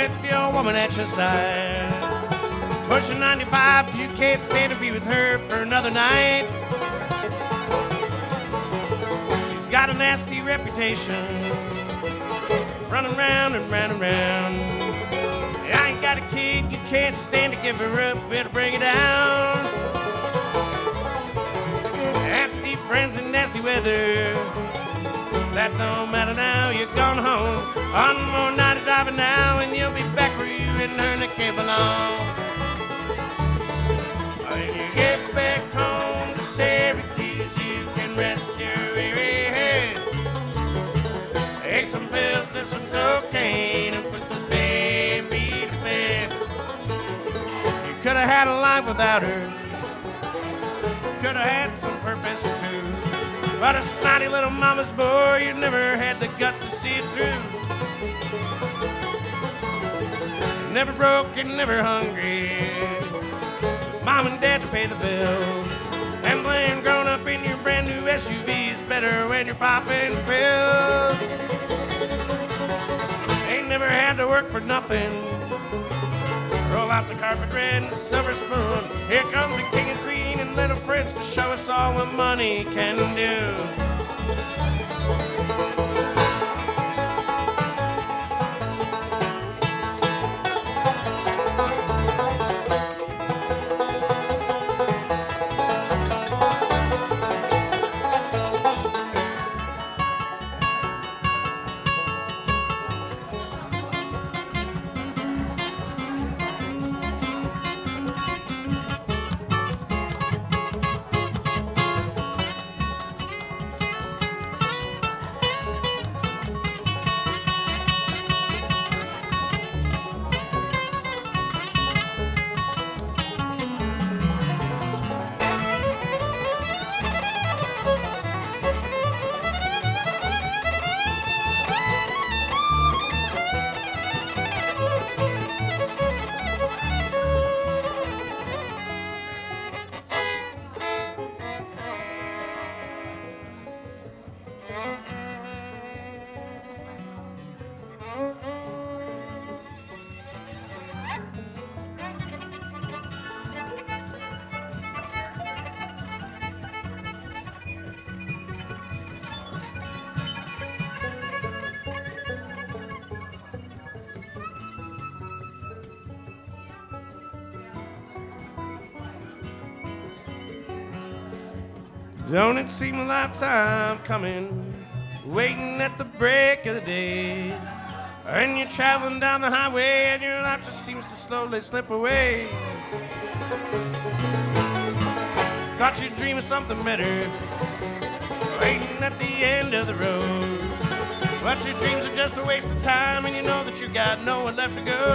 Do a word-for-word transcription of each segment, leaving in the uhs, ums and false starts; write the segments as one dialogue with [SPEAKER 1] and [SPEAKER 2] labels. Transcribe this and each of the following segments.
[SPEAKER 1] with your woman at your side. Pushing ninety-five, 'cause you can't stand to be with her for another night. She's got a nasty reputation, running round and round and round. I ain't got a kid, you can't stand to give her up, better bring it down. Nasty friends and nasty weather, that don't matter now, you're gone home. One more night of driving now, and you'll be back where you and her can't belong. When you get back home to Syracuse, you can rest your weary head. Take some pills, do some cocaine, and put the baby to bed. You could have had a life without her, could have had some purpose too. But a snotty little mama's boy, you never had the guts to see it through. Never broke and never hungry, mom and dad to pay the bills. And playing grown up in your brand new S U V is better when you're popping pills. Ain't never had to work for nothing. Roll out the carpet red and silver spoon. Here comes the king and queen and little prince to show us all what money can do. Don't it seem a lifetime coming, waiting at the break of the day? And you're traveling down the highway and your life just seems to slowly slip away. Thought you'd dream of something better, waiting at the end of the road. But your dreams are just a waste of time, and you know that you got nowhere left to go.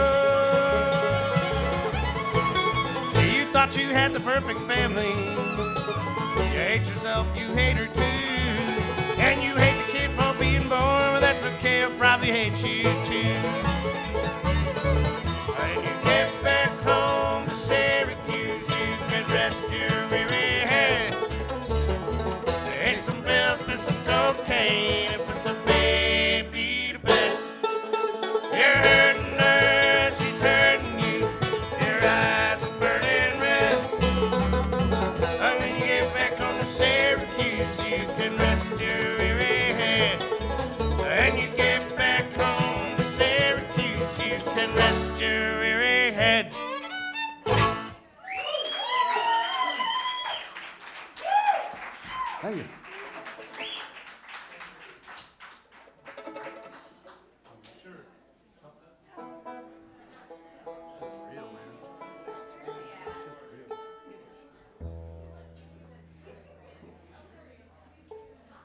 [SPEAKER 1] You thought you had the perfect family, you hate yourself, you hate her too. And you hate the kid for being born, but that's okay, he'll probably hate you too. When you get back home to Syracuse, you can rest your weary head. Take some pills and some cocaine and put the baby to bed. You're hurting her, she's hurting you, your eyes are burning red. When you get back home to Syracuse, you can rest your weary head. When you get back home to Syracuse, you can rest your weary head.
[SPEAKER 2] Thank you.